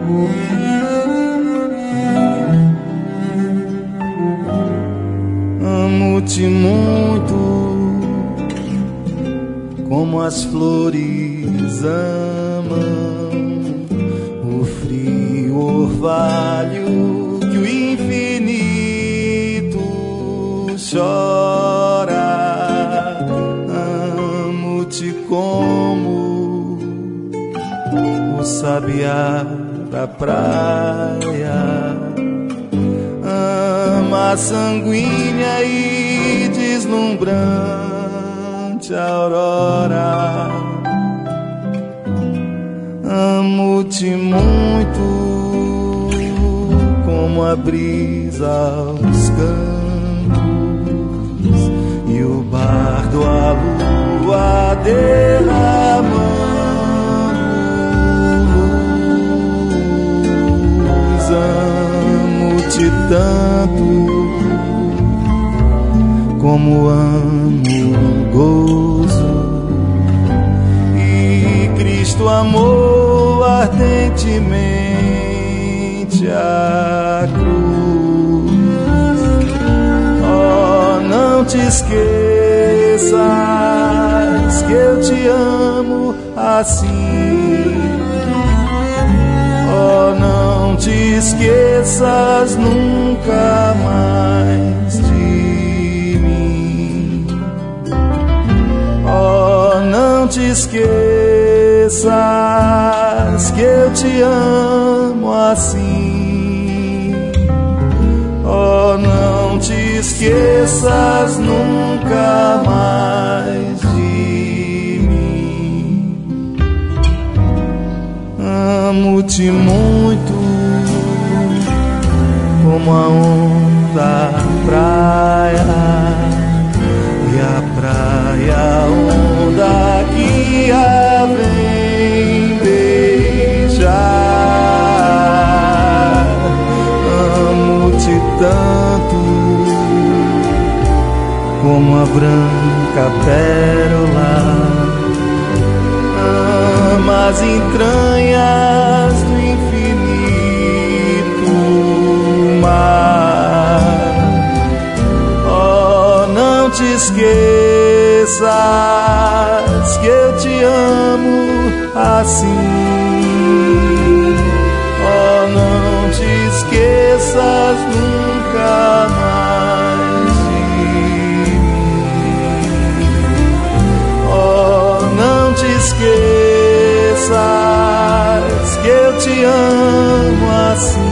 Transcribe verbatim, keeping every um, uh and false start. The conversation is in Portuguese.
Amo-te muito, como as flores amam o frio orvalho que o infinito chora. Amo-te como o sabiá da praia ama a sanguínea e deslumbrante aurora. Amo-te muito, como a brisa aos campos e o bardo a lua derramando luz. Amo-te tanto, como amo o gozo, e Cristo amou ardentemente a cruz. Oh, não te esqueças que eu te amo assim. Oh, não te esqueças nunca mais de mim. Oh, não te esqueças que eu te amo assim. Oh, não te esqueças nunca mais de mim. Amo-te muito, como a onda a praia, e a praia a onda que a vem beijar. Amo-te tanto, como a branca pérola ama as entranhas do infinito mar. Oh, não te esqueças que eu te amo assim. Oh, não te esqueças nunca mais de mim. Oh, não te esqueças que eu te amo assim.